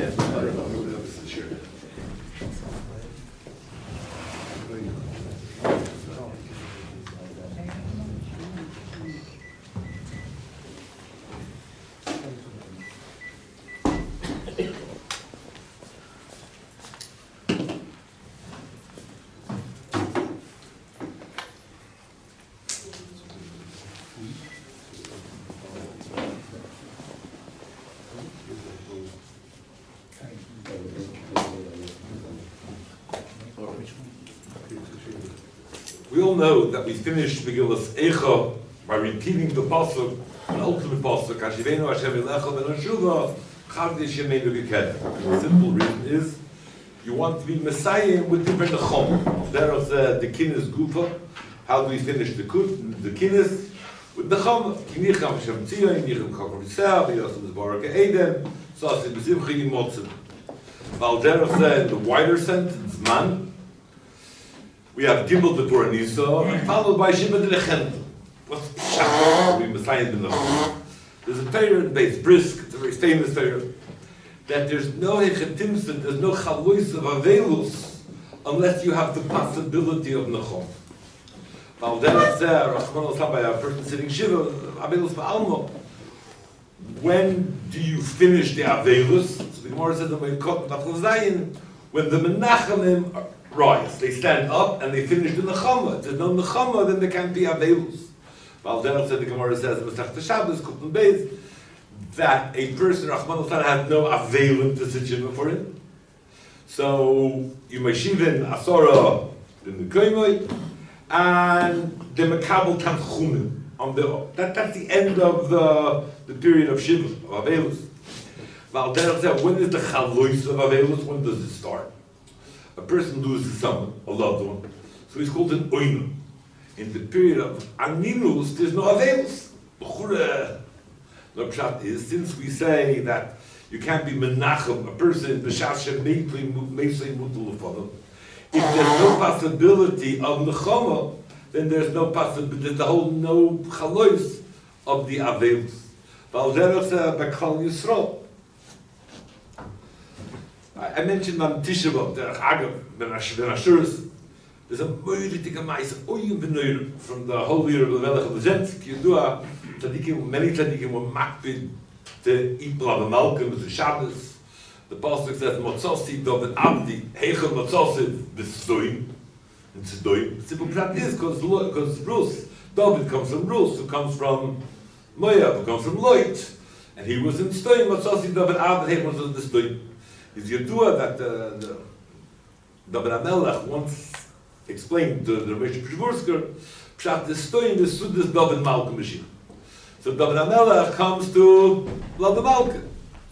We all know that we finished Megillas Eicha by repeating the pasuk, an ultimate pasuk, Hashivenu Hashem Elecha V'Nashuva Chagdish Yemeinu G'Kedem. The simple reason is you want to be Messiah with different nechom. There's the Kinnis Gufa. How do we finish the Kinnis? With nechom. Kinicham Hashem Tzion, Yichim Chakor Yisrael, V'Yosem Zbaraka Eden, Sasim B'Zimchi Yimotzim. Valderach said in the wider sentence, man. We have Gimel the Torah Nisa, followed by Shema de Lechent. What's Pshat? We Messiah in the Torah. There's a Torah in Beis Brisk, it's a very famous Torah, that there's no Hechetimson, there's no Chalois of Avelus, unless you have the possibility of Nechom. Valderach said, Rachman al-Sam, by a person sitting Shiva, Avelus Ba'almo. When do you finish the Avelus? So the Gemara says, when the Menachamim rise, they stand up and they finish the Nechama. If there's no Nechama, then there can't be Avelus. Valderach said, the Gemara says, Masechta Shabbos, Kutun Beis, that a person, Rachman al-San, has no Avelim to sit Shiva for him. So, you Meshivin, Asora, the Nekoimoi, and the Makabel Tanchumim. That's the end of the period of Shiva, of Avelus. Valderach said, when is the Chalois of Avelus? When does it start? A person loses someone, a loved one, so he's called an oinu. In the period of Aninus, there's no Avelus. The pshat is, since we say that you can't be menachem, a person, if there's no possibility of nechama, then there's no possibility, there's the whole no chalois of the Avelus. Valderach said, B'Klal Yisrael. I mentioned on Tisha B'Av, the Agav, Ben Ashuris. There's a moiritik amais oyim v'noir from the whole year of the Melech of the Zentz. Yidua, tzadikim, many tzadikim were makbid to eat Lav Malkim with the Shabbos. The pasuk says, Motzosi David Abdi, Heichel Motzosi v'Sdoim. And Sdoim. Simple pshat is because Rus, David comes from Rus, who comes from Moab, who comes from Loit. And he was in Sdoim, Motzosi David Abdi, Heichel Motzosi v'Sdoim. Is Yadua that the David HaMelech once explained to the Ramesh Prishvorsker, Pshat the Stoyin is Sudas David Malka Mashiach. So David HaMelech comes to David Malka.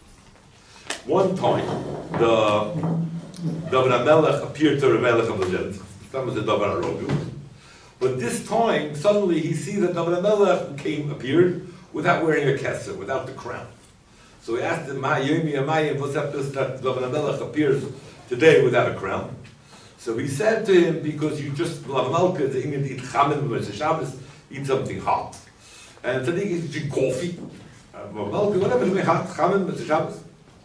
One time, the David HaMelech appeared to the Melech of the Zentz. That was the David HaRogu. But this time, suddenly he sees that David HaMelech appeared without wearing a kesser, without the crown. So he asked him, what's up that David HaMelech appears today without a crown? So he said to him, because you just, David Malka, the Indian eat chamin when it's Shabbos, eat something hot. And Tzaddik is drink coffee. David Malka, whatever, it's hot, chamin when it's Shabbos.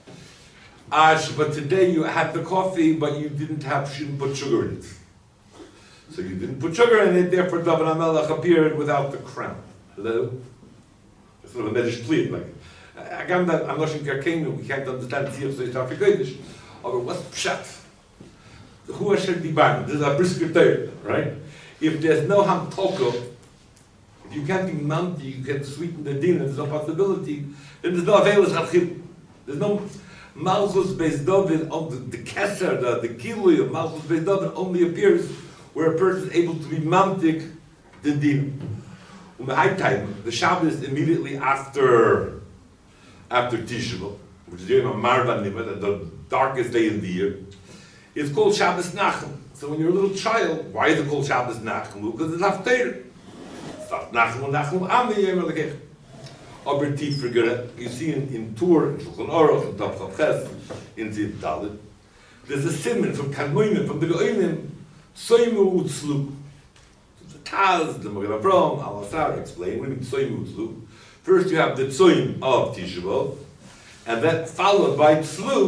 But today you had the coffee, but you didn't put sugar in it. So you didn't put sugar in it, therefore David HaMelech appeared without the crown. Hello? It's sort of a medish plea, like. Again, that I'm not sure we can't understand the so it's African English. But what's pshat? Who should be banned? This is a brisker Torah, right? If there's no hamtoko, if you can't be manti, you can sweeten the din, and there's no possibility, then there's no avelus hatchil. There's no malchus beis David on the keser, the kilui of malchus beis David only appears where a person is able to be mantik the din. High time, the Shabbos immediately after Tisha B'Av, which is during Marvan Nimet, the darkest day in the year, it's called Shabbos Nachem. So when you're a little child, why is it called Shabbos Nachem? Because it's Haftarah. It's not Nachem Nachem Ami Yom Lekech. Aber Tifriger, you see in Tur, in Shulchan Aruch, in Tav Chav Ches, in Zid Dalet, there's a simon from Kadmonim, from the Goyim, Soimu Utzlu. The Taz, the Magen Avraham, Al-Asar explain, what do you mean Soimu Utzlu? First you have the Tzoyim of Tisha B'Av, and then followed by Tzlu,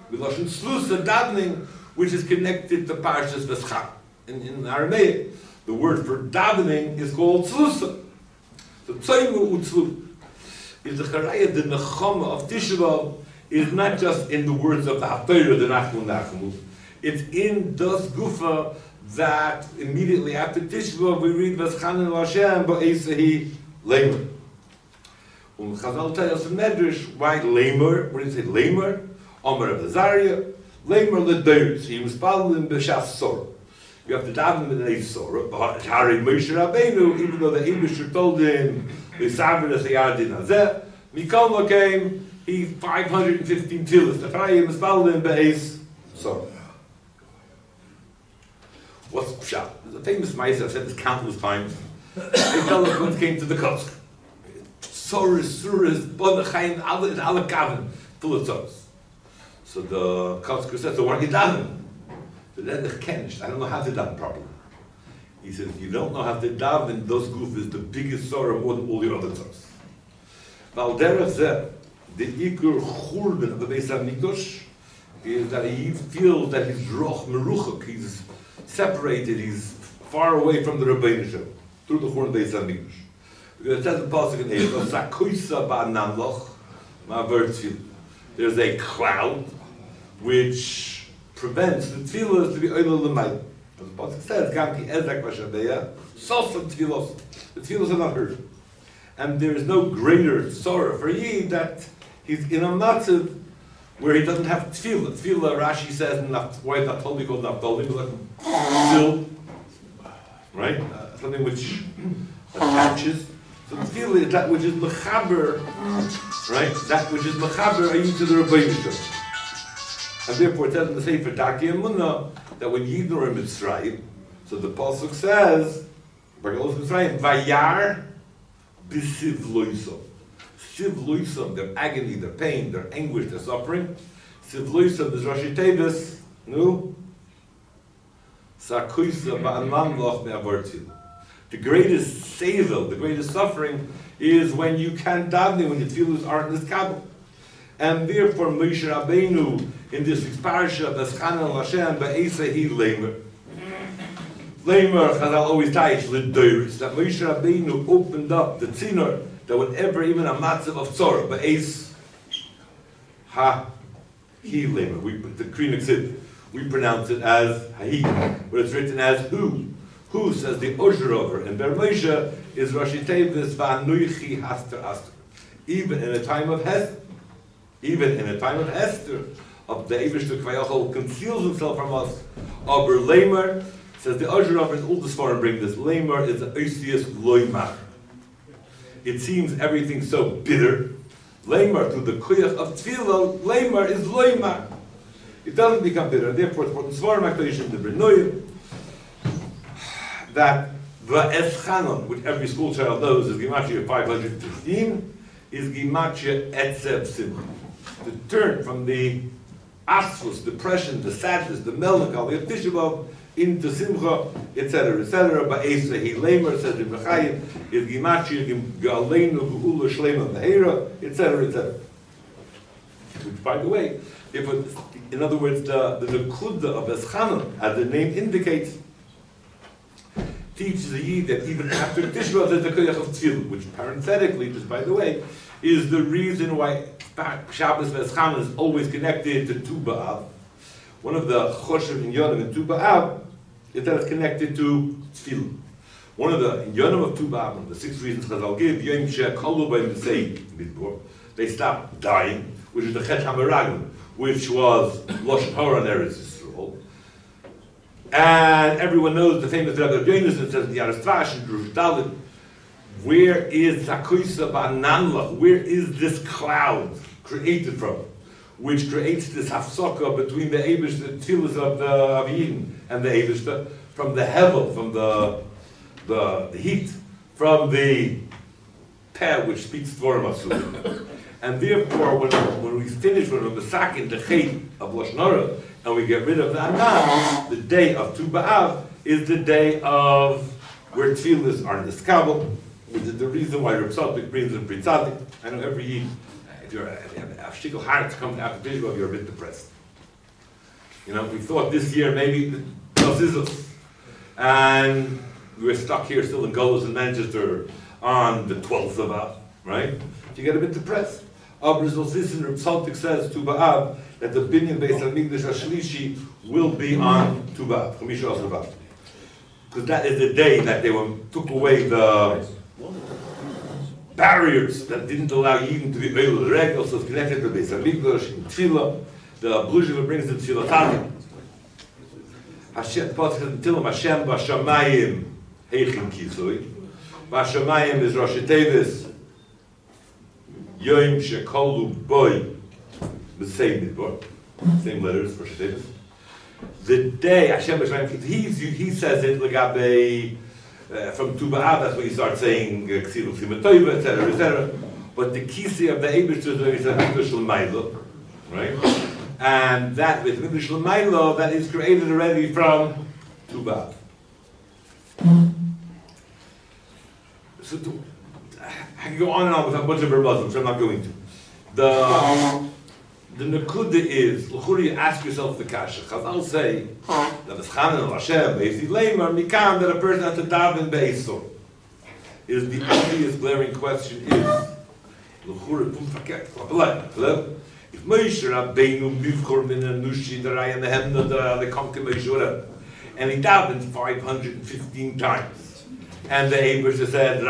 with Lashon Slusa davening, which is connected to Parshas Vescha. In Aramaic, the word for davening is called Slusa. So Tzoymu Utzlu is the Charaya, the Nechama of Tisha B'Av, is not just in the words of the Haftarah, the Nachmu Nachmu. It's in Das Gufa that immediately after Tisha B'Av we read Veschanan Hashem Ba'esahi Lamer. Chazal tell us in Medrash why Lamer. What did he say? Lamer, Omer of Azariah, Lamer L'Deiros. He was following B'Shas Sorah. You have to daven in a Sorah. But Harei Moshe Rabbeinu, even though the Eibusher told him L'Saver L'Sayadin Hazeh, Mikol came. He 515 tefillos. The Chayim was following B'Eis Sorah. What's Pshat? There's a famous Ma'aser, I've said this countless times. A fellow once came to the Kosk. Surahs, Bonachayim, alle Kaven, full of Tzoros. So the Kosker said, so what are you davening? So then the Kenish, I don't know how to daven properly. He says, you don't know how to daven, those goof is the biggest Sorah more than all the other Tzoros. Valderach Zeh, the Iker Churban of the Beis HaMikdash is that he feels that he's roch meruchak, he's separated, he's far away from the Rebbeinu Shem through the Churban Beis HaMikdash. Because it says in the pasuk in Eivah, "Zakoisa ba'namloch ma'aver." There's a cloud which prevents the tefillos to be oilel l'mayim. As the pasuk says, "Gam ki ezek v'shabeya sofa tefillos." The tefillos are not heard, and there is no greater sorrow for Yid that he's in a matzav where he doesn't have tefillah. Tefillah, Rashi says, why is that totally called naftali? Still, right? Something which attaches. So tefillah is that which is mechaber, right? That which is mechaber ayin to the Rebbeinu Shem. And therefore it says in the Sefer Daki Emunah that when Yidden are in Mitzrayim, so the pasuk says, Vayar b'siv loisom. Siv loisom, their agony, their pain, their anguish, their suffering. Siv loisom is Rashi Tevis, no? Sakuisa ba'anman loch me'avar tefillah. The greatest sevel, the greatest suffering, is when you can't daven, when the tefillahs aren't in this kabel. And therefore, Moshe Rabbeinu, in this week's parasha, Veschanan Hashem Ba'esahi Lamer. Lamer, Chazal always taish l'doiris, that Moshe Rabbeinu opened up the tziner, that whenever even a matzav of tzorah, Ba'es Ha-Hi Lamer, the Krinik Sid, we pronounce it as Ha-Hi, but it's written as Hu. Who, says the Ozherover and Ber Moshe, is Rashi Tevis Va'anuichi Haster Aster. Even in a time of Hester, of the Eivishter Kvayachol conceals himself from us. Aber Lamer, says the Ozherover, and all the Sforim bring this. Lamer is the Oisius Loimar. It seems everything so bitter. Lamer, through the Kuyach of Tefillah, Lamer is Loimar. It doesn't become bitter. Therefore, it's important Sforim HaKadosh in the Brenoyim, that the Eschanon, which every school child knows is Gematria 515, is Gematria Etzev Simcha. To turn from the asfus, depression, the sadness, the melancholy of Tisha B'Av into Simcha, etc., etc. Ba'esahi Lamer, says the Mechayim, is Gematria Galeinu Geula Shlema Meheira, etc., etc. Which, by the way, in other words, the Nekuda of Eschanon, as the name indicates, teaches the Yid that even after Tisha B'Av there's the Koyach of Tefillah, which parenthetically, just by the way, is the reason why Shabbos Veschanan is always connected to Tu B'Av. One of the Choshev in Yonim in Tu B'Av is that it's connected to Tefillah. One of the Yonim of Tu B'Av, one of the 6 reasons Chazal give, Yom She'Kolu B'Yim Say Midbar, they stopped dying, which is the Chet HaMeraglim, which was Lashon Hara and Eretz Yisrael. And everyone knows the famous Rebbe Yonason says in the Yaris Tvash and Drush Dalit, where is Zakoisa Ba'namlach? Where is this cloud created from? Which creates this hafsaka between the Eibush, the tefillas of the Yidden and the Eibush, from the hevel, from the heat, from the peh, which speaks Dvorim Asur. And therefore, when we finish with the Masakin, the Chet of Lashon Hara, and we get rid of the Anan, the day of Tu B'Av is the day of where tefillas are in the skabel, which is the reason why Reb Tzaddik brings in Pritzadik. I know every Yid, if you're a shtickle heart to come to after Tisha B'Av, you're a bit depressed. You know, we thought this year maybe das ist es. And we were stuck here still in Gullus in Manchester on the 12th of Av, right? You get a bit depressed. Abrizos Vissen Reb Saltik says to Ba'ab that the binyan based on Migdash HaShlishi will be on Tu B'Av, Chamisha Asar B'Av. Because that is the day that they took away the barriers that didn't allow Yidden to be Eil Regel, so it's connected to Beis HaMikdash, in Tefillah. The Bluzhiva brings the Tefillah Tani. Hashem, the Pasuk says in Tehillim, Hashem B'Shamayim Heichin Kisui. B'Shamayim is Rosh Tevis. Yom Shekolu Boy, the same midbar, same letters for Shatevis. The day Hashem B'Shamayim, he says it L'gabe from Tu B'Av, that's when you start saying Ksilu Simatoiva, etc., etc. But the kisi of the Eibush is when he says Mikdash L'Maylo, right? And that with Mikdash L'Maylo, that is created already from Tu B'Av. So I can go on and on with a bunch of Muslims, which I'm not going to. The Nakuda is, l'churi, you ask yourself the kasha. Chazal say that it's Chanan al Hashem, Be'esi Leimar, Mikam, that a person has to daven Be'esor. Is the obvious glaring question is, l'churi, pum faket, hello? If Moshe Rabbeinu, Mivchor, Min, Nushi, the Raya, the Hemna, the Konke Meshura, and he davened 515 times. And the Eibush said,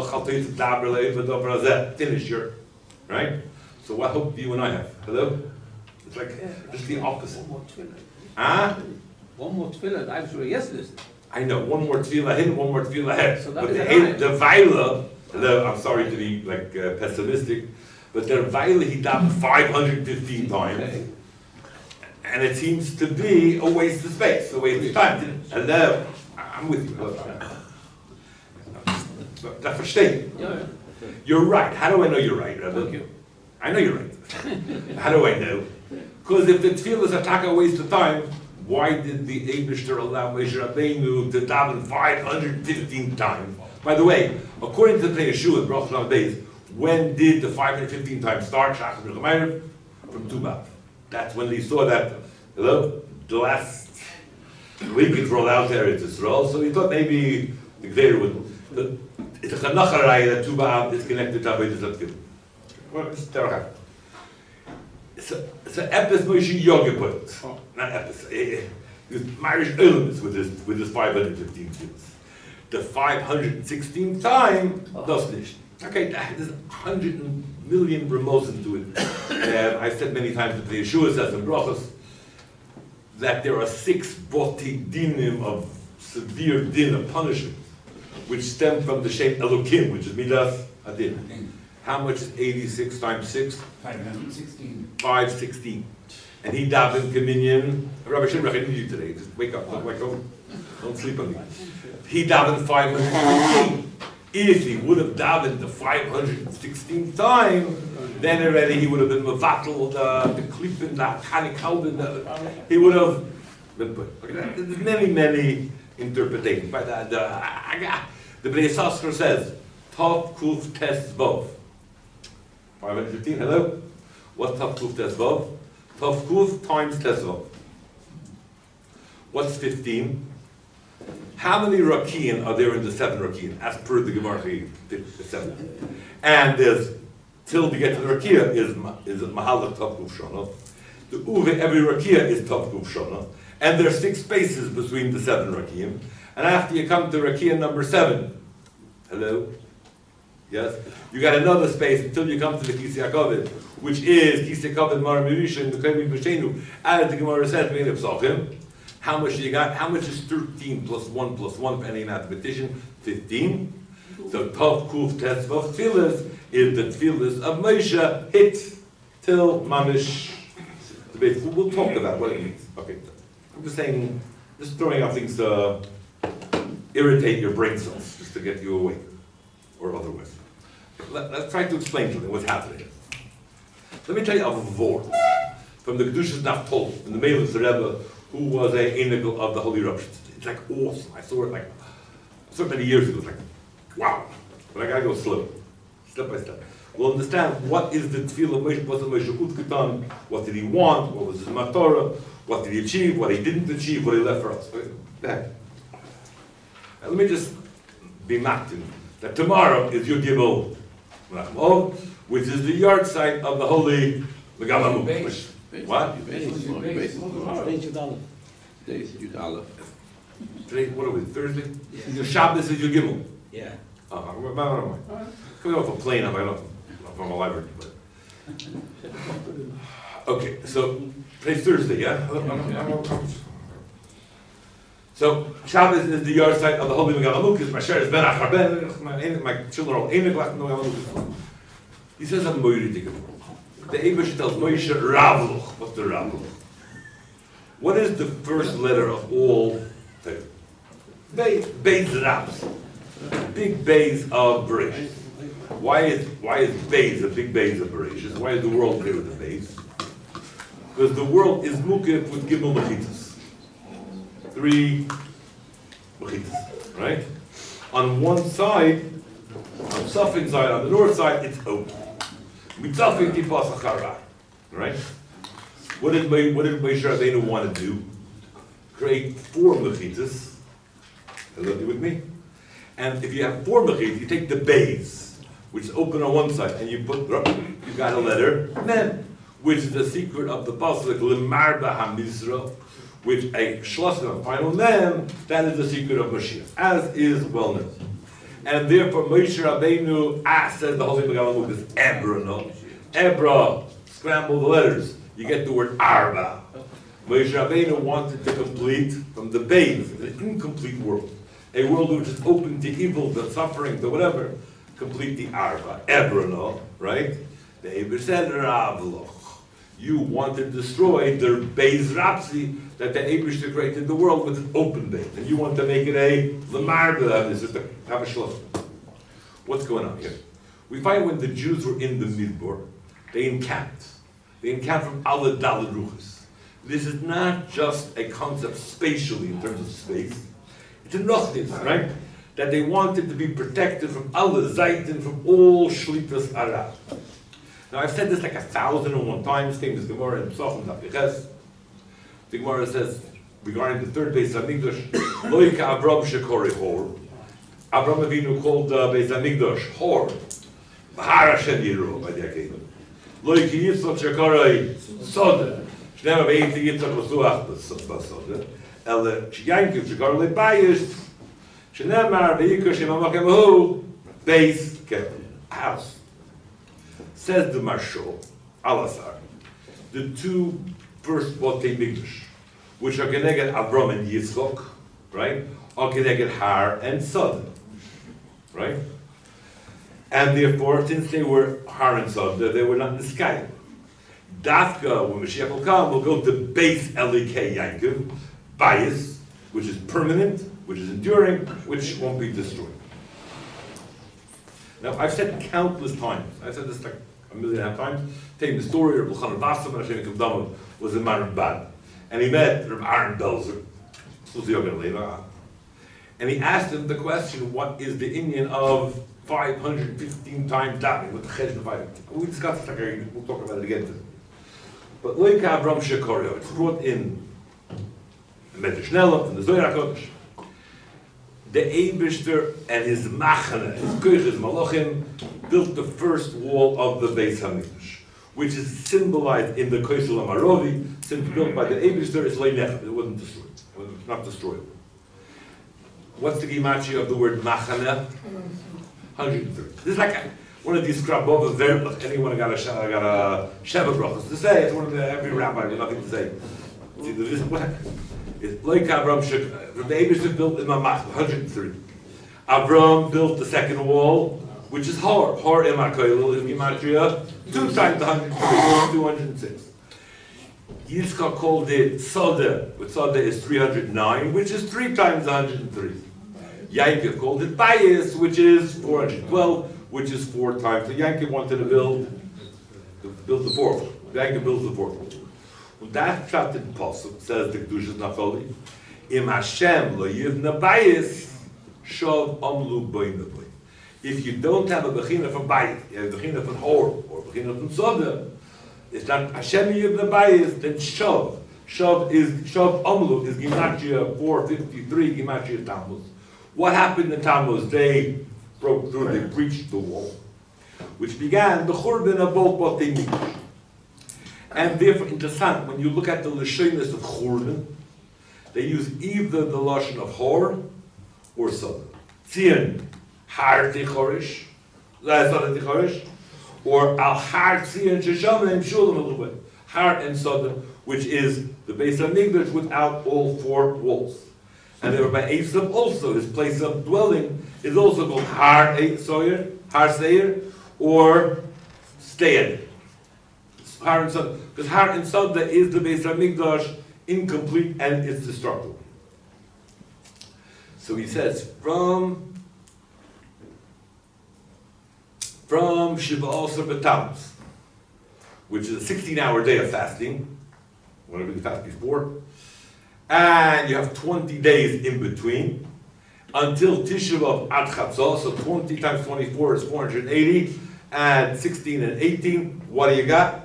finish your, right? So what hope do you and I have? Hello? It's like, just the opposite. One more tefillah. Ah? One more tefillah, I was really yesterday. I know, one more tefillah in, one more tefillah ahead. So but the Vaila, I'm sorry to be like pessimistic, but the Vaila he davened 515 times. Okay. And it seems to be a waste of space, a waste of time. Hello? I'm with you. That's verstehen. You're right. How do I know you're right, Rebbe? Thank you. I know you're right. How do I know? Because if the tefillah is a waste of time, why did the Eibishter allow Moshe Rabbeinu to daven 515 times? By the way, according to the Pnei Yeshua, Baruch Shalom Beis, when did the 515 times start? From Tu B'Av. That's when they saw that, hello, the last weekends roll out there in Israel, so he thought maybe the Gzeir would. It's a Chanacharaya that Tu B'Av is connected to Avodas HaTefillah. Well, it's Terach. It's an Epis Moshe Yoga put. Not Epis. It was Marish Elements with this 515 tefillas. The 516th time, das nicht. Okay, there's 100 million remozim to it. I've said many times that the Yeshua says in Brachos that there are 6 boti dinim of severe din of punishment, which stem from the shape Elokim, which is Midas Adin. How much is 86 times 6? 516. 516. And he davened communion. Rabbi Shimrach, I need you today. Just wake up. Don't wake up. Don't sleep on me. He davened 516. If he would have davened the 516th time, then already he would have been mevatel, the klippen, the chanikalben. He would have been put. Okay, there's many interpretations. But the Bnei Yissaschar says, Tov Kuf Tes Vov. 515, hello? What's Tov Kuf Tes Vov? Tov Kuf times Tes Vov. What's 15? How many Rakian are there in the 7 Rakian? As per the Gemara, the 7. And there's, till we get to the Rakia, is Mahalach Tov Kuf Shana. The Uve, every Rakia is Tov Kuf Shana. And there's 6 spaces between the 7 Rakiim. And after you come to Rakia number 7, hello? Yes? You got another space until you come to the Kisi HaKavod, which is Kisi HaKavod Mar Mirisha and the Kavim B'Sheinu, as the Gemara says, how much you got? How much is 13 plus 1 plus 1 for any mathematician? 15. So Tov Kuf Tes Vav Tfilas is the Tfilas of Moshe hit till Mamish. We'll talk about what it means. Okay. I'm just saying, just throwing out things to irritate your brain cells, just to get you awake, or otherwise. Let's try to explain to them what's happening. Let me tell you a vort from the Kedushas Naftol, in the Melech Rebbe, who was a Einigal of the Holy Eruptions. It's like awesome. I saw it so many years ago. It's like, wow. But I gotta go slow, step by step. we'll understand what is the tefillah of Moshe, what's the Moshe Utketan, what did he want, what was his matorah, what did he achieve, what he didn't achieve, what he left for us. Okay, back. Now, let me just be maktin that tomorrow is Yud Gimel, which is the yard site of the holy Megala Mukdash. What? Today's Yud Aleph. Today, what are we, Thursday? The Shabbos is Yud Gimel. Yeah. Where am I? Coming off a plane, I'm from a library. But. Okay, so today's Thursday, yeah? So Shabbos is the yard site of the holy Megala Mukdash. My share is Ben Achar Ben. My children are all Einik Lach Megala Mukdash. He says I'm Moiri Digger. The Eibush tells Moshe Ravluch. What's the Ravluch? What is the first letter of all? Beis Raps. Big Beis of Bereshit. Why is Beis a big Beis of Bereshit? Why is the world there with the Beis? Because the world is mukif with Gimel Mechitas. 3 Mechitas, right? On one side, on Suffolk side, on the north side, it's open. Mitzafik Tipas Achara, right? What did Moshe Rabbeinu want to do? Create 4 Mechitas. Are you with me? And if you have 4 mechitas, you take the beis, which is open on one side, and you got a letter mem, which is the secret of the pasuk L'marba HaMizra, which a shloshim, a final mem, that is the secret of Mashiach, as is well known. And therefore Moshe Rabbeinu says the Holy Megala Mukdash Ebra, no? Ebra, scramble the letters, you get the word Arba. Moshe Rabbeinu wanted to complete from the beis, the incomplete world. A world which is open to evil, the suffering, the whatever, complete the Arba. Ebrono, right? The Eber said, Ravloch. You want to destroy the Beis Rapsi that the Eber created the world with an open base. And you want to make it a Lamarba, this is the Havashloch. What's going on here? We find when the Jews were in the Midbar, they encamped. They encamped from Allah Dalad Ruchas. This is not just a concept spatially in terms of space. It's a nochnis, right? That they wanted to be protected from Allah Zaitin, from all Shlitas Arab. Now I've said this like 1,001 times, came this Gemara in Psachim Tapiches. The Gemara says, regarding the third Beis HaMikdash, Loika Avram Shekori Hor. Avram Avinu called Beis HaMikdash Hor. Bahar Hashem Yiro, by the Akedah. Loika Yitzchak Shekori Soda. Shnema Beiti Yitzchak Masuach Basoda. Ele Yankiv Shekori Lebayis. Shenemar Ve'yikosh Imamakemuhu. Beis Ketel. House. Says the Marshal, Alasar, the 2 first Botei Mikdash, which are Geneged Avram and Yitzchok, right? Are Geneged Har and Sod, right? And therefore, since they were Har and Sod, they were not in the sky. Dafka, when Mashiach will come, will go to Beis Elikei Yankiv, bias, which is permanent, which is enduring, which won't be destroyed. Now, I've said countless times, I've said this like 1.5 times, taking the story of L'chan Bassam and Hashem Kavdamah was in Marambad. And he met Reb Aaron Belzer, and he asked him the question, what is the Indian of 515 times davening with the Cheshbon Vayim? We discussed this, we'll talk about it again. But Loika Avram Shekorio, it's brought in Medrash Nela and the Zohar HaKodesh. The Eibishter and his Machane, his Koiches Malachim, built the first wall of the Beis HaMikdash, which is symbolized in the Koisel HaMarovi, since built by the Eibishter, it's Leinech, it wasn't destroyed. It was not destroyed. What's the Gimatria of the word Machane? 130. This is like one of these Krabova verbs. Anyone got a Sheva brachos to say? It's one of every rabbi with nothing to say. See, it's like Avram the Eibishter built in Mamach, 103. Avram built the second wall, which is Hor. Hor Emakoilul in Gematria, 2 times 103, 206. Yitzchak called it Soda, but Soda is 309, which is 3 times 103. Yaakov called it Bayis, which is 412, which is 4 times. So Yaakov wanted to build the 4th one. Yaakov builds the 4th one. Und that pshat in Pasuk says the Kedushas Nacholi, Im Hashem lo yivna bayis, shov amlu boy. If you don't have a bechina from bayis, you have a bechina from hor or bechina from soda, it's not Hashem Yud the bayis, then shav. Shav Amluk is Gematria 453, Gematria Tammuz. What happened in Tammuz? They broke through, they breached the wall, which began the Churban of both Batei Mikdash. And therefore, interessant, when you look at the Lashonis of Churban, they use either the Lashon of Hor or Soda. Tzion, Har Tichorish, Soda Tichorish, or Al Har Tzion Shesham and Shulam a little bit. Har and Soda, which is the Beis HaMikdash without all four walls. And there by Esav also, his place of dwelling is also called Har Seir, or Stead. Har and Soda. Because Har and Soda is the Beis HaMikdash incomplete and it's destructible. So he says, from Shiva Asar B'Tammuz, which is a 16-hour day of fasting, whenever you fast before, and you have 20 days in between, until Tisha B'Av Ad Chatzos, so 20 times 24 is 480, and 16 and 18, what do you got?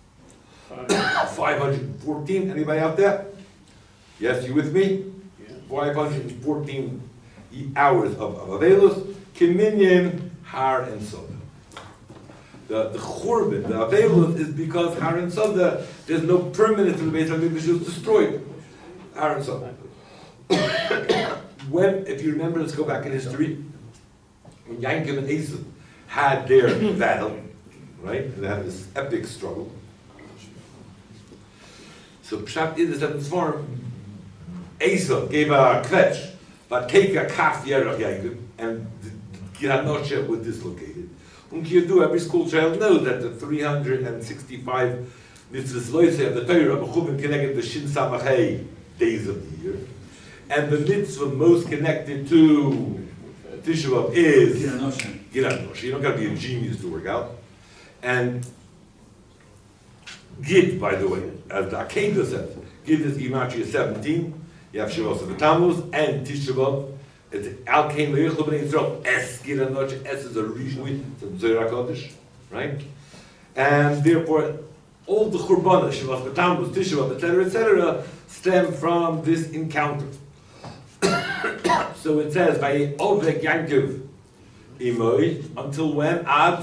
514, anybody out there? Yes, you with me? Yeah. 514 hours of Avelus, Kiminyan, Har and Soda. The Churban, the Avelus, is because Har and Soda, there's no permanence in the Beis HaMikdash, it was destroyed. Har and Soda. When, if you remember, let's go back in history, when Yankov and Esav had their battle, right? And they had this epic struggle. So Pshat is that in form, Esav gave a kvetch, but take a kaf Yerach Yankov, and Gilad Moshe was dislocated. Every school child knows that the 365 mitzvahs loisei of the Torah b'chuvim connected the Shin Samachei days of the year, and the mitzvah most connected to Tisha B'Av is Gilad Moshe. You don't got to be a genius to work out. And Gid, by the way, as the Akedah says, Gid is Gematria 17. You have Shiva Asar B'Tammuz and Tisha B'Av. It's Al Kain Le'Yichlo B'nei Yisrael. Es Gilad Moshe. Es is a Rishwi. It's a Zohar HaKodesh, right? And therefore, all the Churbanos, Shiva Asar B'Tammuz, Tisha B'Av, etc., stem from this encounter. So it says, "By Ovek Yankov Imoi," until when? Ad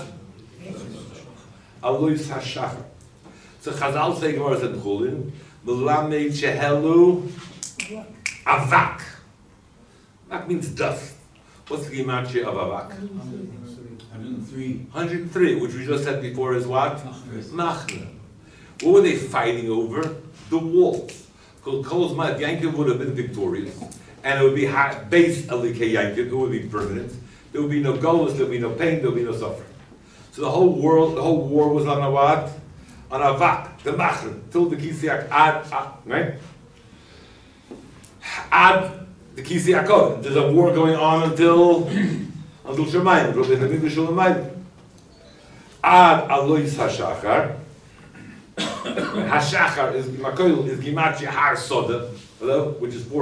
Alois Hashachar. So Chazal say Gemara said Chulin, Melamed Shehelu Avak. Avak means dust. What's the gematria of Avak? 103. 103, which we just said before is what? Machna. What were they fighting over? The walls. Because Kolzmat Yankov would have been victorious, and it would be base Alikei Yankov, it would be permanent. There would be no goals, there would be no pain, there would be no suffering. So the whole war was on a what? On Avak, the Machna, till the Kisiak Ad, right? Ad the Kisiakot. There's a war going on until Shemayim, until the Mikdash Shemayim. Ad Alois Hashachar. Hashachar is Gematria Har Soda, which is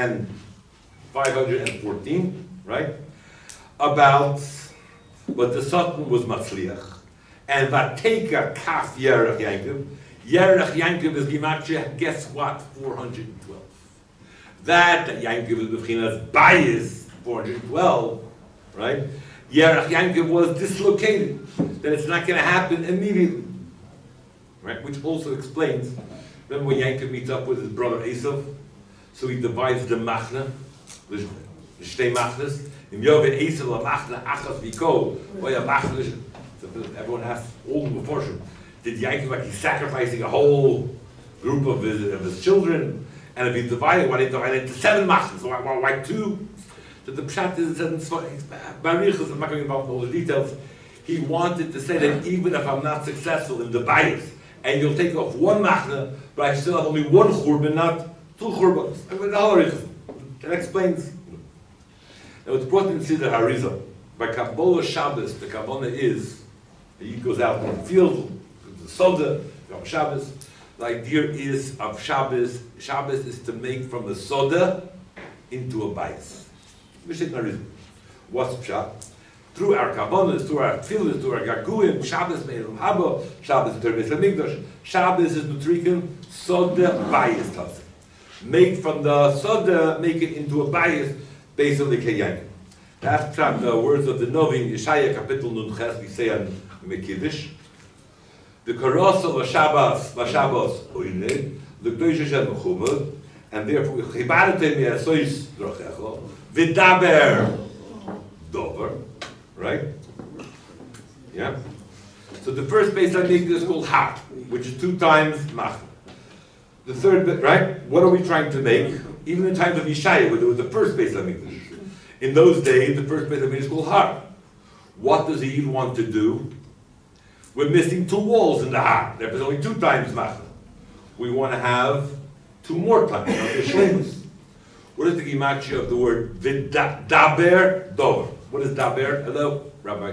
514, right? About, but the Satan was Matzliach. And Vateka Kaf Yerach Yankov. Yerach Yankov is Gematria, guess what? 412. That Yankov is B'chinas Bayis, 412, right? Yerach Yankov was dislocated. Then it's not going to happen immediately. Right? Which also explains, remember when Yankov meets up with his brother Esav, so he divides the Machna, the Shtei Machnas, in Yovel Esav la Machna Achas Viko, Oya Machna. Everyone asks all the Meforshim, did Yankov, like he's sacrificing a whole group of his children, and if he divided, why did he divide it into 7 Machnas? Why 2? So the Pshat is Barichas, I'm not going to involve in all the details. He wanted to say that even if I'm not successful in the bias, and you'll take off 1 machna, but I still have only 1 churban, not 2 churbans. That explains. Now it's brought in Siddur Harizah. By Kabbalah Shabbos, the Kabbalah is, he goes out in the field, the Soda, on Shabbos. The idea is of Shabbos is to make from the Soda into a bias. What's Pshat? through our Kabbalah, through our Tefillah, through our Gaguim, Shabbos Me'elam Haba, Shabbos is Beis HaMikdash, Shabbos is Nutrikin, Soda Bayis Tase. Make from the Soda, make it into a Bayis, based on the Keyankim. That's from the words of the Novi, Yeshaya, Kapitel Nun Ches, we say on Mekiddish. The Karosel Vashabbos, Oile, the Gdoish Hashem Mechumad, and therefore, Chibarete Mi Asois Drochecho, Vidaber Dover, right? Yeah? So the first base I make is called Hat, which is 2 times Mach. The third bit, right? What are we trying to make? Even in times of Yeshaya, where there was the first base I make this. In those days, the first base I make is called Har. What does he want to do? We're missing 2 walls in the Har. There's only 2 times Mach. We want to have 2 more times. What is the gematria of the word Daber Dover? What is Daber? Hello, Rabbi.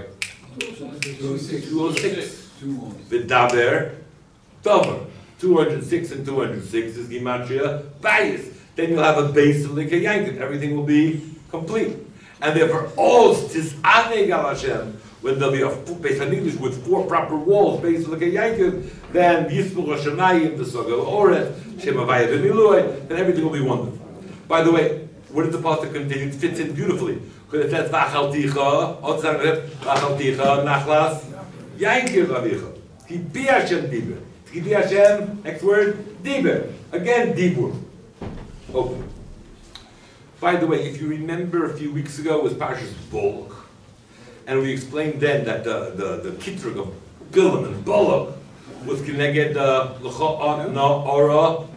206. Vidaber Dover. 206 and 206 is gematria Bayis. Then you'll have a base of the Keyankim. Everything will be complete. And therefore, all Tis'anei Gal Hashem, when there'll be a base of English with 4 proper walls, base of the Keyankim, then Yisbul Hashemayim, the Sogel Oret, Shem Havaya V'Milui, then everything will be wonderful. By the way, where does the pasuk continue? It fits in beautifully. Because it says, V'achalticha, V'achalticha, Nachlas, Yankir Avicha. Ki Hashem Diber. Ki Hashem, next word, Diber. Again, Dibur. Open. By the way, if you remember a few weeks ago was Parshas Bolok, and we explained then that the kitrug of Bilam and Bolok was connected Ora.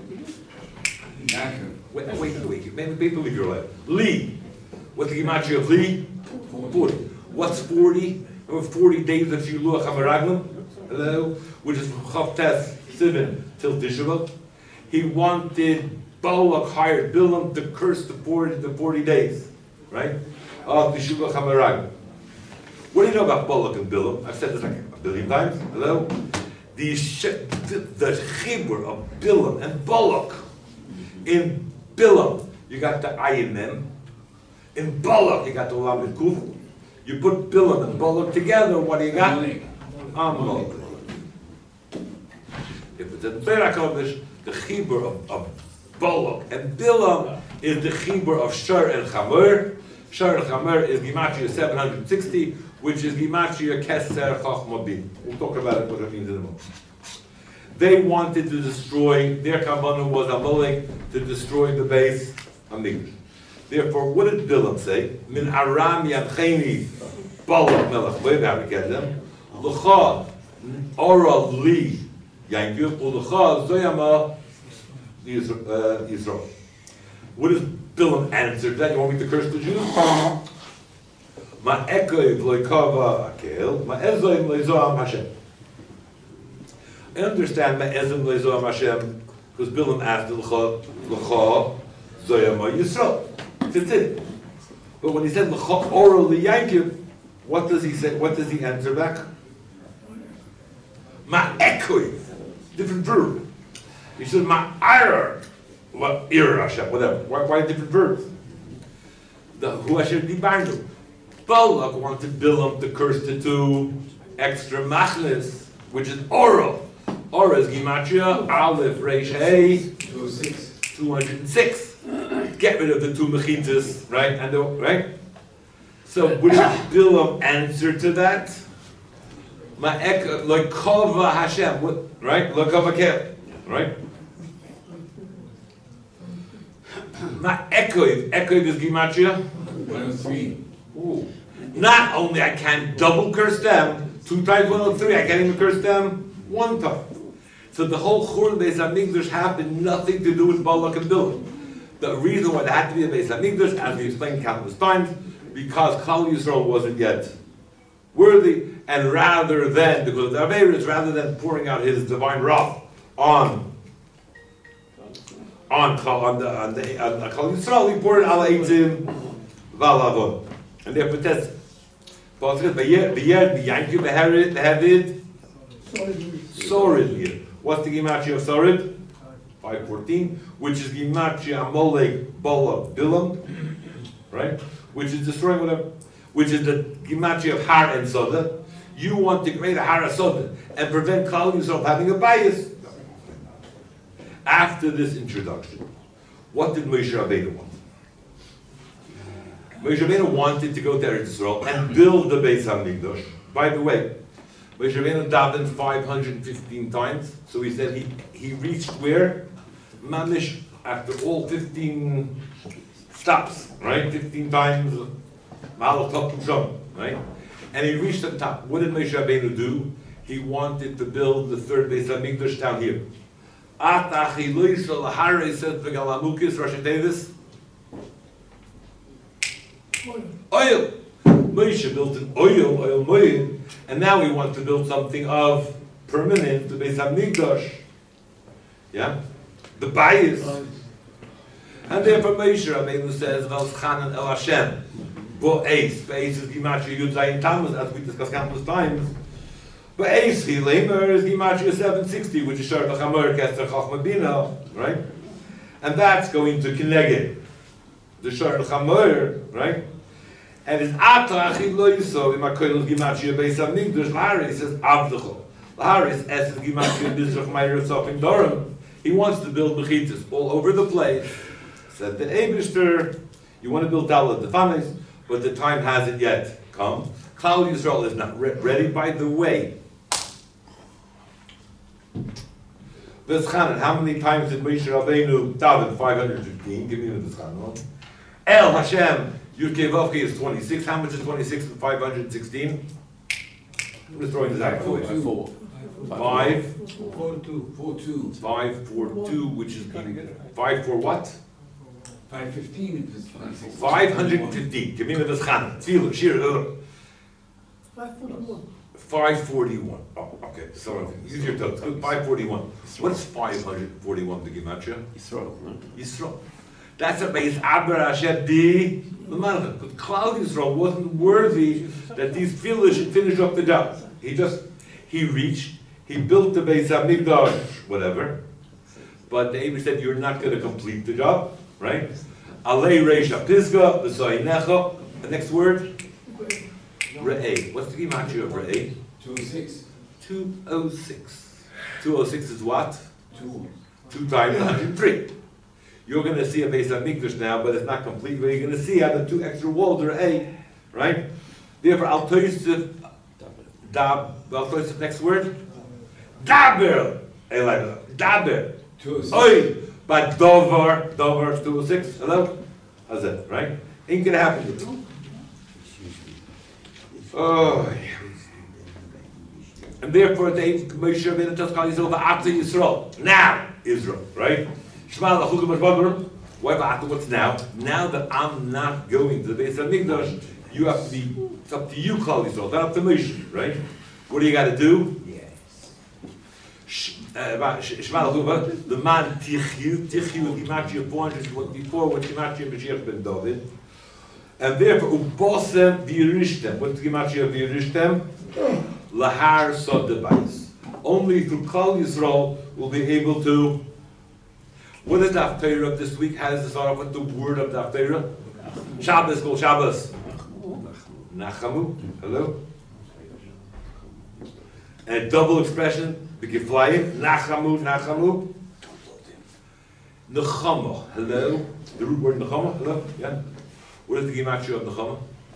Wait, maybe believe your life. Li. What's the gematria of Li? 40. What's 40? Over 40 days of Shiluach HaMeraglim, hello, which is from Chavtes Sivan till Tisha B'Av. He wanted Balak hired Bilam to curse the 40 days, right? Of the Shiluach HaMeraglim. What do you know about Balak and Bilam? I've said this like a billion times. Hello, the chibur of Bilam and Balak. In Bilam, you got the Ayin Mem. In Balak, you got the Lamed Kuf. You put Bilam and Balak together, what do you got? Amalek. If it's in Berak Kodesh, the chibur of Balak and Bilam is the chibur of Shar and Chamor. Shar and Chamor is Gematria 760, which is Gematria Keser Chachma Bin. We'll talk about it, what it means in a moment. They wanted to destroy, their Kavanah was Amalek to destroy the base of Mikdash. Therefore, what did Bilam say? Min Aram Yadcheni Balak Melech B'Avikedem L'cha Ora Li Yankiv U'L'cha Zoyama Yisrael. What does Bilam answer to that? You want me to curse the Jews? Ma Ekoiv Loikava Akel Ma Ezoim Leizoam Hashem. I understand Ma'ezim Leizoam Hashem because Bilam asked L'cha Zoyama Yisrael. That's it. But when he said L'cha Ora Liyankiv, what does he say? What does he answer back? Ma'ekoiv. Different verb. He said Ma'arar Ir Hashem, whatever. Why different verbs? The Hu Hashem Dibarnu. Balak wanted Bilam to curse the 2 extra machnes, which is Ora. Ora is Gematria, Aleph, Reish, Hey, 206. Get rid of the 2 mechitas, right? And right? So what did Bilam answer to that? Ma'ek Loikova Hashem, right? Loikova Kel, right? Ma'ekoiv, Ekoiv is Gematria 103. Ooh. Not only I can't double curse them, 2 times 103, I can't even curse them 1 time. So the whole Churban Beis HaMikdash happened nothing to do with Balak and Bilam. The reason why there had to be a Beis HaMikdash, as we explained countless times, because Klal Yisrael wasn't yet worthy, and rather than, because of the Averis, rather than pouring out his divine wrath on Klal Yisrael, he poured it ala Eitzim v'alavon. And therefore it says, Sorid. What's the gematria of Sorid? 514, which is gematria Amalek Balak Bilam, right? Which is destroying whatever. which is the Gematria of Har and Soda. You want to create a Har Soda and prevent Klal Yisrael having a bias. After this introduction, what did Moshe Rabbeinu want? Moshe Rabbeinu wanted to go to Eretz Yisrael and build the Beis HaMikdash. By the way, Moshe Rabbeinu davened 515 times, so he said he reached where? Mamish, after all 15 stops, right? 15 times, Ma'al Top Shom, right? And he reached the top. What did Moshe Rabbeinu do? He wanted to build the third Beis HaMikdash down here. Atachi loisha lahare said v'galamukis Rashi Davis. Oil. Moshe built an oil moed, and now we want to build something of permanent, the Beis HaMikdash. Yeah? The bias. And therefore Moshe Rabbeinu says, V'alschanan el Hashem. Bo'ez. Bo'ez is Gematria Yud Zayin Tammuz, as we discussed countless times. Bo'ez, he lamer is Gematria 760, which is Shar L'Chamor Kester Chachma Bina, right? And that's going to Kineged. The Shar L'Chamor, right? And his Atachi Loiso, in Makoil Gematria Beis HaMikdash, L'Haris says Avdecho. L'Haris, as is Gematria Mizrach Meir Tzofim Dorim. He wants to build Bechitas all over the place. Said the Eibishter, you want to build Dalet Defanes, but the time hasn't yet come. Klal Yisrael is not ready. By the way, V'schanan, how many times did Moshe Rabbeinu daven? 515. Give me the V'schanan. El Hashem, Yud-Kei Vavkei is 26. How much is 26 and 516? I'm just throwing this out. 4-2. 542. 542, which is 5 for what? 515 is 26. 515. Give me the V'schanan. Feel Shir. 541. 541. Oh, okay. So use your toes. 541. What's 541 the Gematria? Yisrael. Yisrael. That's a base Aber Hashem Di L'Malchut. But Klal Yisrael wasn't worthy that these fillers should finish up the job. He reached, he built the Beis HaMikdash, whatever. But the Amy said, you're not going to complete the job, right? Alei Reisha Pisga, V'Zoyinecha. The next word? Re'eh. What's the Gematria of Re'eh? 206. 206. 206 is what? 2. 2 times 103. You're going to see a Beis HaMikdash now, but it's not complete. But you're going to see how the 2 extra walls are A, right? Therefore, Al Toysef, next word? Daber. Daber. 206. Oi! But Dover 206. Hello? How's that, right? Ain't going to happen to you. Oh, and therefore, Moshe Rabbeinu tells Klal Yisrael, "V'ata Yisrael." Now, Israel, right? Shema l'chukim b'shbagor. What's now? Now that I'm not going to the Beis HaMikdash, you have to be. It's up to you, Klal Yisrael, not up to Moshe, right? What do you got to do? Shema l'chukim. The man tichyu Gematria 424, what Gematria Mashiach ben David. And therefore, ubosem v'yirishtem. What's the Gematria of v'yirishtem? Lahar sod debayis. Only through Klal Yisrael will be able to. What is the Haftarah of this week? How does it start off with the word of the Haftarah? Shabbos, called Shabbos. Nachamu. Hello. And a double expression. B'giflayim. Nachamu. Nechama. Hello. The root word nechama. Hello. Yeah. What is the Gematria of Nechama?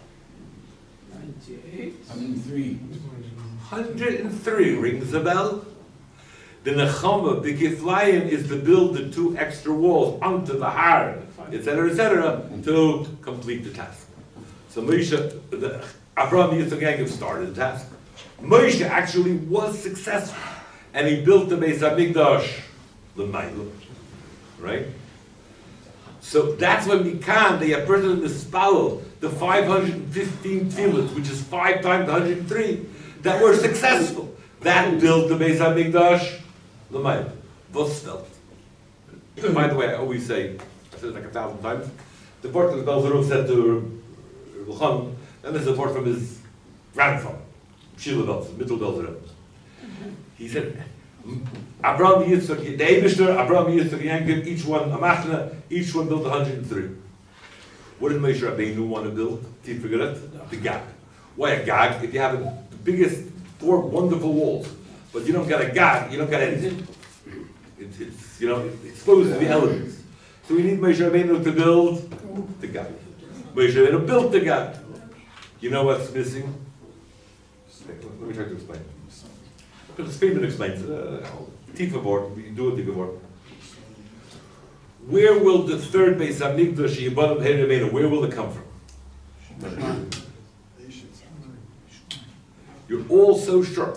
98. 103. 103 rings a bell. The Nechama, the Giflayim, is to build the 2 extra walls onto the Har, etc., to complete the task. So Moshe, Abraham Yitzchak started the task. Moshe actually was successful, and he built the Beis HaMikdash, the Ma'ila, right? So that's when we can, they have person in the spell, the 515 tefillahs, which is 5 times 103, that were successful. That built the Beis HaMikdash, L'mayim, Vosfeld. By the way, I always say, I said it like 1,000 times, the part that Belzerov said to Ruchon, and this is a part from his grandfather, Shila Belzer, Mittel Belzerov. He said, Abraham Yitzchak, the Eibishter, Abraham Yitzchak, Yankov, each one a machna, each one built 103. What did Moshe Rabbeinu want to build? Do you forget it? The Gag. Why a Gag? If you have the biggest 4 wonderful walls, but you don't got a Gag, you don't got anything. It's it exposes the elements. So we need Moshe Rabbeinu to build the Gag. Moshe Rabbeinu built the Gag. You know what's missing? Let me try to explain. Because Friedman explains it. Tifa board, we do a Tifa board. Where will the third Beis Hamikdash Yibadam Heiremenu, where will it come from? You're all so sure.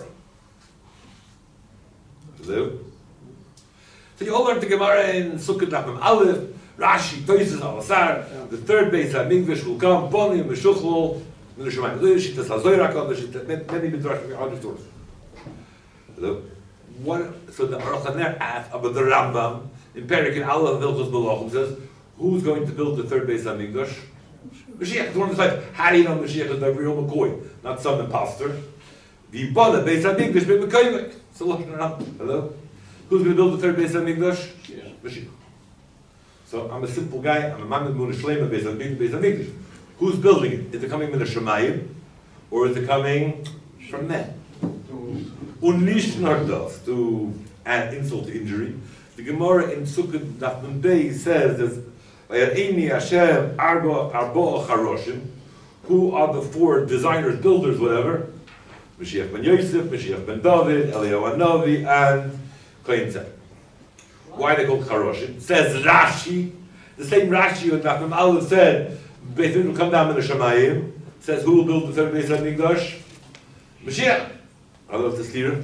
Hello? So you all learn the Gemara in Sukkot Dafim Aleph, Rashi, Toises, Alasar, the third Beis Hamikdash will come, Boni, Meshuchlol, Menushamayim, Shittas HaZoyra HaKadosh, many Midrash, 100 stories. Hello? So the Aruch HaNer asks about the Rambam, in Perik in Allah Vilchos Malachim says, who's going to build the third Beis Hamikdash? Mashiach. The one decides, how do you know Mashiach is by real McCoy, not some imposter? The Yibana Beis Hamikdash by McCoy. So look around. Hello? Who's going to build the third Beis Hamikdash? Mashiach. So I'm a simple guy. I'm a Mamad Mun Shlema Beis Hamikdash. Who's building it? Is it coming from the Shemayim, or is it coming from men? Unleashed Nardas, to add insult to injury. The Gemara in Sukkot Daf Bey says that Vayar'ini Hashem Arba Charoshim, who are the 4 designers, builders, whatever? Mashiach ben Yosef, Mashiach ben David, Eliyahu Hanavi, and Kohen Tzedek. Why are they called Charoshim? Says Rashi, the same Rashi who Daf Aleph said, Beit Din will come down in the Shemayim, says who will build the third Beis Hamikdash? Mashiach. I love this here.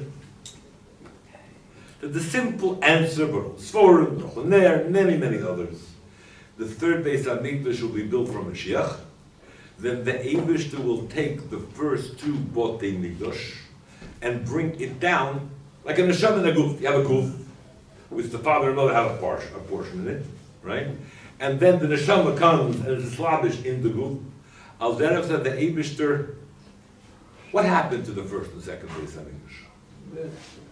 The simple answer, but Sforim, Choner, many others. The third Beis Hamikdash will be built from Mashiach. Then the Eibishter will take the first 2 Botei Mikdash and bring it down like a neshama and a guf. You have a guf, which the father and mother have a portion in it, right? And then the neshama comes and is slavish in the guf. Al derech said the Eibishter. What happened to the first and second Beis Hamikdash?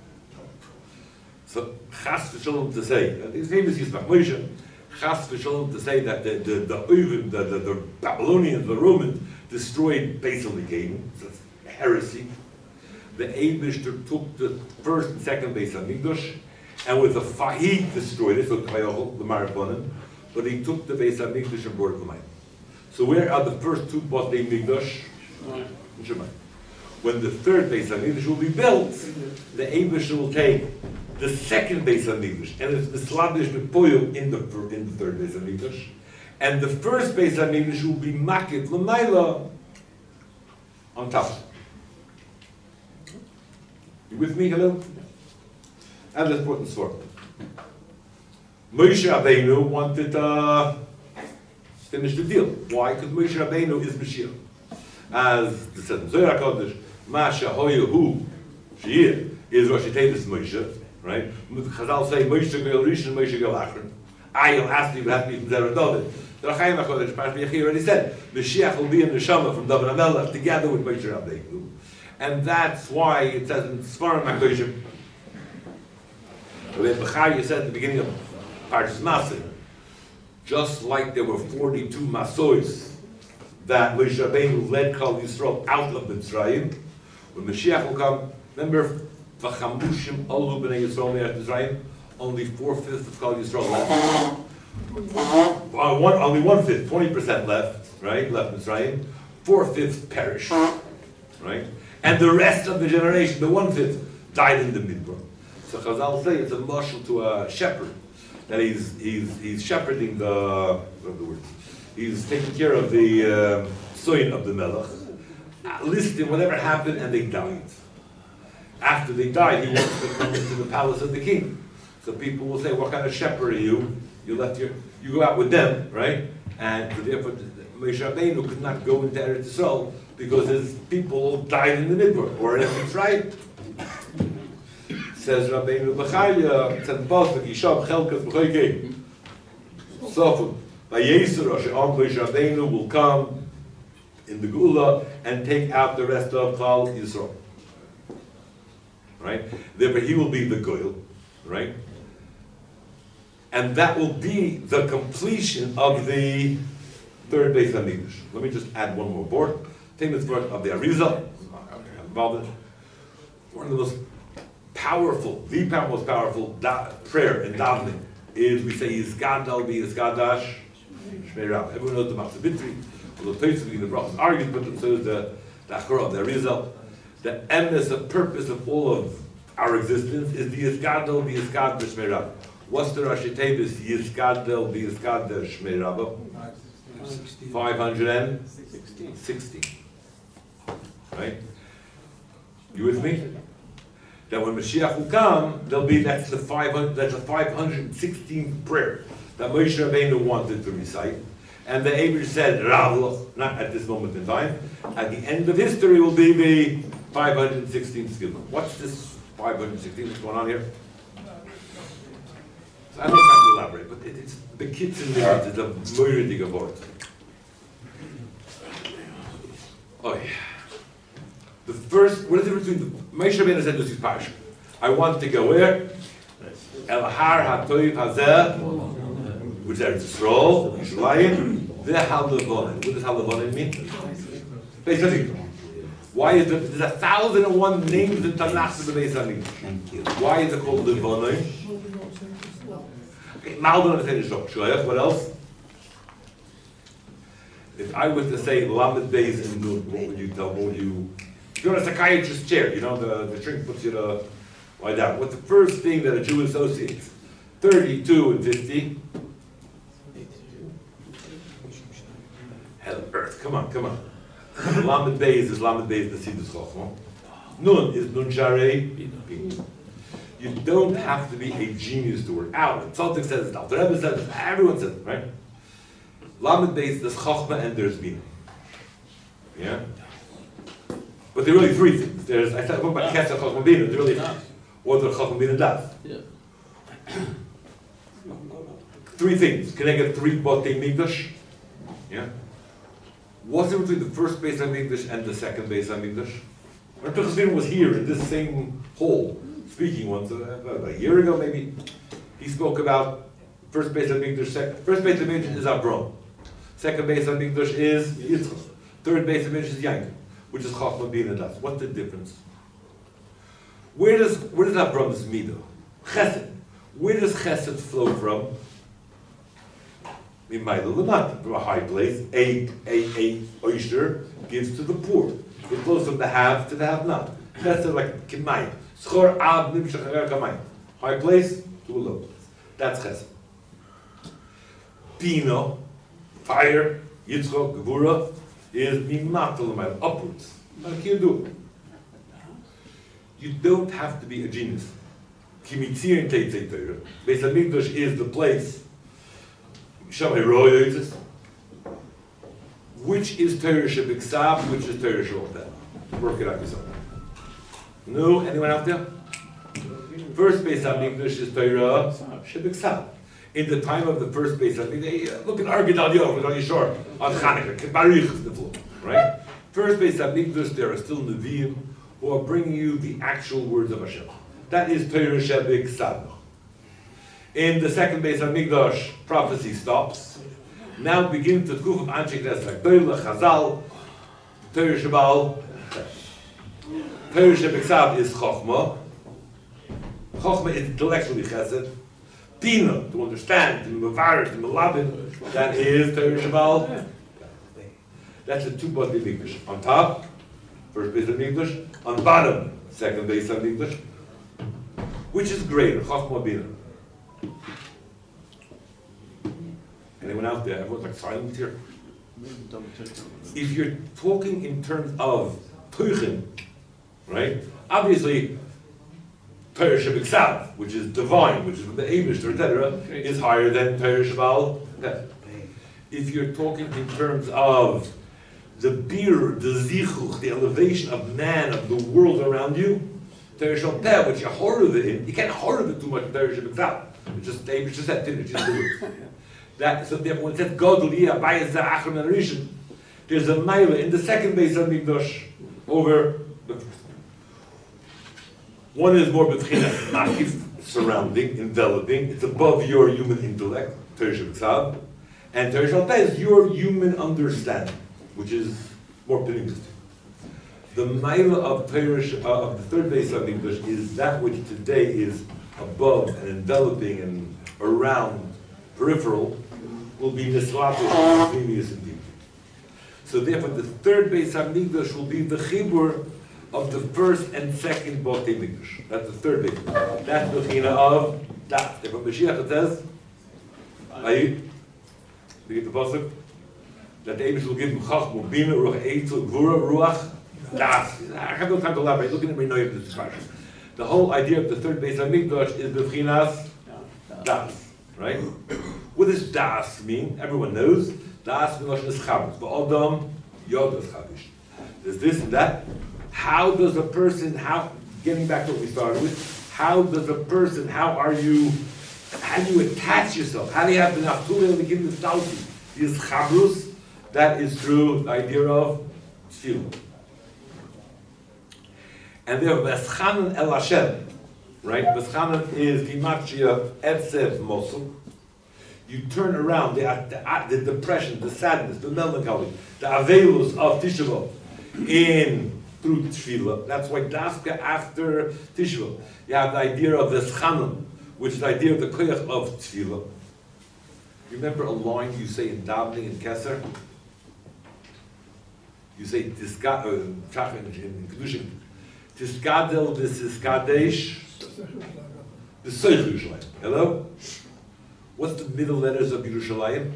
So, Chas v'shalom to say, his name is Yismach Moshe, Chas v'shalom to say that the Babylonians, the Romans, destroyed Beis Hamikdash. That's heresy. The Eibishter took the first and second Beis Hamikdash, and with the fire, he destroyed it, so the Marabonim, but he took the Beis Hamikdash and brought it to Shemayim. So where are the first 2 Botei Mikdash? In Shemayim. When the third Beis Hamikdash will be built, the Eibishter will take the second Beis Hamikdash, and it's mislabish bepoil in the third Beis Hamikdash, and the first Beis Hamikdash will be makit l'mayla on top. You with me? Hello? And let's put in sword. Moshe Rabbeinu wanted to finish the deal. Why? Because Moshe Rabbeinu is Mashiach. As the said in Zohar HaKadosh, Masha Hoyahu Sheir is Rosh Hashanah Moshe, right? Chazal say Moshe Goel Rishon, Moshe Goel Achron. Ayel asked me, have me from Zerah David. The Rachaim HaKadosh, Parsh Yechi already said, Mashiach will be in the Neshama from David HaMelech together with Moshe Rabbeinu. And that's why it says in Sfarim HaKadoshim, the Bechaya said at the beginning of Parshas Maseh, just like there were 42 Masois that Moshe Rabbeinu led Klal Yisrael out of Mitzrayim, when Mashiach will come, remember, V'chamushim Olu B'nei Yisrael Me'at Mitzrayim, only 4/5 of Klal Yisrael left. Only 1/5, 20% left, right? Left Mitzrayim. 4/5 perished, right? And the rest of the generation, the 1/5, died in the Midbar. So Chazal say it's a mashal to a shepherd, that he's shepherding the word. He's taking care of the soin of the Melech, listing whatever happened, and they died. After they died, he wants to come into the palace of the king. So people will say, "What kind of shepherd are you? You go out with them, right?" And therefore, Moshe Rabbeinu could not go into Eretz Yisrael because his people died in the Midbar or in Mitzrayim. Says Rabbeinu Bechaya, said Pasuk, Yisham Chelkas B'Choykei. So, by Yisur Hashem, Moshe Rabbeinu will come in the Gula and take out the rest of Klal Yisrael. Right? Therefore, he will be the Goyal, right? And that will be the completion of the third base of English. Let me just add one more board. Famous word of the Arizal. One of the most powerful, most powerful prayer in davening is we say Yizgadal v'Yizgadash Shmei Rav. Everyone knows the Matzah Bitri, although Tosfos in the Brachos argues, but so is the Achor of the Arizal. The emes, the purpose of all of our existence is the Yizgadal v'Yizgadash Shmei Rav. What's the Rashi Tevis Yizgadal v'Yizgadash Shmei Rav? 560. Right? You with me? That when Mashiach will come, there'll be that's the 516th prayer that Moshe Rabbeinu wanted to recite, and the Eibush said Ravloch, not at this moment in time. At the end of history will be the 516th skill. What's this 516? What's going on here? So I'm not trying to elaborate, but it's the kids in there. It's a moiridige word. Oh yeah. The first, what is the difference between Moshe Rabbeinu said to his parsha? I want to go where? El Har HaToiv Hazeh, which is Eretz Yisrael, Yisraelim, V'Halavonin. What does Halavonin mean? Beis Hamikdash. Why is it? There's 1,001 names in Tanakh for the Beis Hamikdash. Why is it called Levonin? Okay, Maldon is saying Shoyach. What else? If I was to say Lamed Beis and Nun, what would you tell? What would you? You're on a psychiatrist's chair, you know, the shrink puts you to lie down. What's the first thing that a Jew associates? 32 and 50. Hell of earth, come on. Lamed Beis is Lamed Beis Nesidus Chochma. Nun is Nun Sharei. You don't have to be a genius to work out. Tzaddik says it, Alter Rebbe says it, everyone says it, right? Lamed Beis, there's Chochma and there's Bina. Yeah? But there are really three things. There's, I said about Kesef Chochma Bina, there's really what the Chochma Bina does. Three things. Can I get 3 Botei Mikdash? Yeah? What's in between the first Beis HaMikdash and the second Beis HaMikdash? When Pinchas Bina was here in this same hall, speaking once, about a year ago maybe, he spoke about first Beis HaMikdash, first Beis HaMikdash is Avram. Second Beis HaMikdash is Yitzchak. Third Beis HaMikdash is Yaakov, which is Chochma Bina Das. What's the difference? Where does Avram's midah? Chesed. Where does Chesed flow from? From a high place. A oyster gives to the poor. It flows from the have to the have not. Chesed like Kimayim. Schor ab nimshach kamayim. High place to a low place. That's Chesed. Bina, fire, Yitzchak, Gevura, is mimatal upwards. How can you do it? You don't have to be a genius. Kimitzir Teitzei Torah. Beis HaMikdash is the place. Shamay Royoitzes. Which is Torah Shebiksav, which is Torah Shabbat? Work it out yourself. No? Anyone out there? First Beis HaMikdash is Torah Shebiksav. In the time of the first Beis HaMikdash, look at Argidal Yov, on Yishor, on Chanukah, Baruch is the floor, right? First Beis HaMikdash, there are still Nevi'im who are bringing you the actual words of Hashem. That is Torah Shebiksav. In the second Beis HaMikdash, prophecy stops. Now begins the Tkuf of Anshe Knesset Gdola, Chazal, Torah Shebal. Torah Shebiksav is Chochma. Chochma is intellectually Chesed. Tina, to understand, to mevarer, to melabed, that is Torah Shebal. That's the 2 Botei Mikdash. On top, first Beis HaMikdash. On bottom, second Beis HaMikdash. Which is greater, Chochma Bina? Anyone out there? Everyone's like silent here. If you're talking in terms of Teuchen, right? Obviously, Torah Shebiksav, which is divine, which is from the Eibush, etc., is higher than Torah Shebal. If you're talking in terms of the bir, the zichuch, the elevation of man, of the world around you, Torah Shebal, which you horror it, you can't horror it too much. Torah Shebiksav. It's just the Eibush just said, it's just the words. That, so therefore, when it says Godel Yeh Abayis Za'achrim and Rishon, there's a mile in the second Beis HaMikdash over the first. One is more b'tchinas makif, surrounding, enveloping. It's above your human intellect, Torah Shebiksav. And Teresh al is your human understanding, which is more pernicious. The Maila of Teresh, of the third base of English, is that which today is above and enveloping and around, peripheral, will be Nislavish, previous indeed. So therefore, the third base of English will be the Chibur of the first and second Botei Mikdash. That's the third base. That's the China of that. Therefore, Mashiach says, you get the pasuk that the Eibush will give him Chachmu, Bina, Ruach, Eitzel, Gvura, Ruach, Das. I have no time to elaborate. Look at me, know this discussion. The whole idea of the third base of Mikdash is the Chinas Das, right? What does Das mean? Everyone knows. Das means is Chavis. But Adam, Yod is Chavish. There's this and that. How does a person, getting back to what we started with, how do you attach yourself? How do you have the Naftuli of the Kim Talti? This Chabrus, that is through the idea of Tefillah. And there, Veschanan El Hashem, right? Veschanan is Gematria Etzev Mosul. You turn around the depression, the sadness, the melancholy, the Avelus of Tisha B'Av through Tefillah. That's why Dafka after Tisha B'Av, you have the idea of Veschanan, which is the idea of the koyach of tefillah. You remember a line you say in davening in Kesser? You say in Kedushin, Tiskadel v'Siskadesh v'Soich Yerushalayim. Hello? What's the middle letters of Yerushalayim?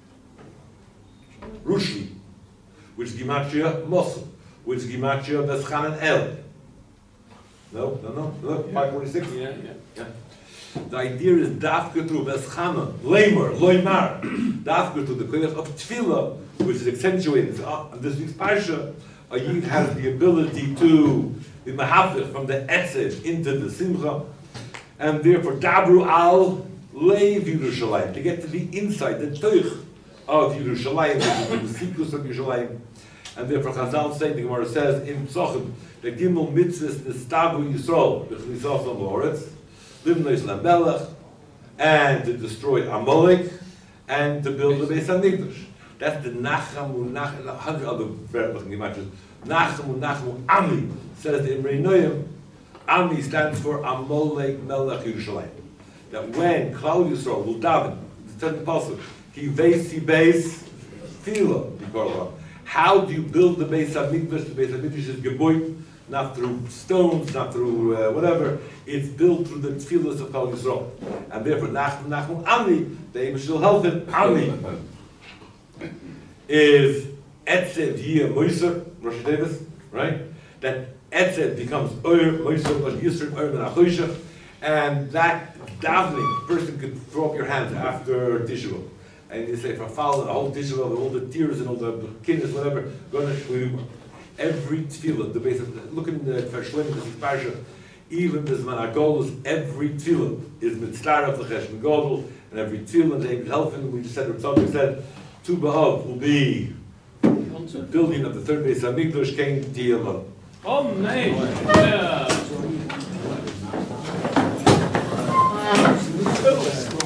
Rushli, which is Gematria Mosul, which is Gematria Veschanan El. No, 546? Yeah. The idea is dafka through Veschana, Lamer, Loimar, dafka through the koyach of Tefillah, which is accentuated. This week's Parsha, a Yid has the ability to be mahafich from the Etzev into the Simcha, and therefore Dabru al Leiv Yerushalayim, to get to the inside, the Toich of Yerushalayim, the Sikus of Yerushalayim. And therefore Chazal say, the Gemara says in Psochim, the Gimel Mitzvahs Nistabu Yisrael, the Chnisas of Loretz, Livnois Lamelech, and to destroy Amalek, and to build the Beis HaMikdash. That's the Nachamu, 100 other verbs in Gematria. Nachamu, Ami, says the Imrei Noyim. Ami stands for Amalek Melech Yerushalayim. That when Klal Yisrael will daven, the 10th pasuk, Ki Veisi Beis Tefillah. How do you build the Beis HaMikdash? The Beis HaMikdash is Geboit, not through stones, not through whatever. It's built through the tefillahs of Klal Yisrael. And therefore, Nachum Ami, the Eibush will help him. Ami is Etzev Yiyah Moiser, Rosh Davis, right? That Etzev becomes Oyer, Moiser, Rosh Yisr, Oyer, Menachoshech. And that davening, a person could throw up your hands after Tisha B'Av. And you say, for Fal, the whole Tisha B'Av, all the tears and all the kidneys, whatever, every tefillah, the base of, look in the Verschlim, this is Parsha, even the Zman HaGolus, every tefillah is mitzvah of the Cheshvan Godel, and every tefillah, and David Helfen, we just said, something said, Tu B'Av will be the building of the third base of Mikdash, came Tiyamah. Oh, man! Yeah.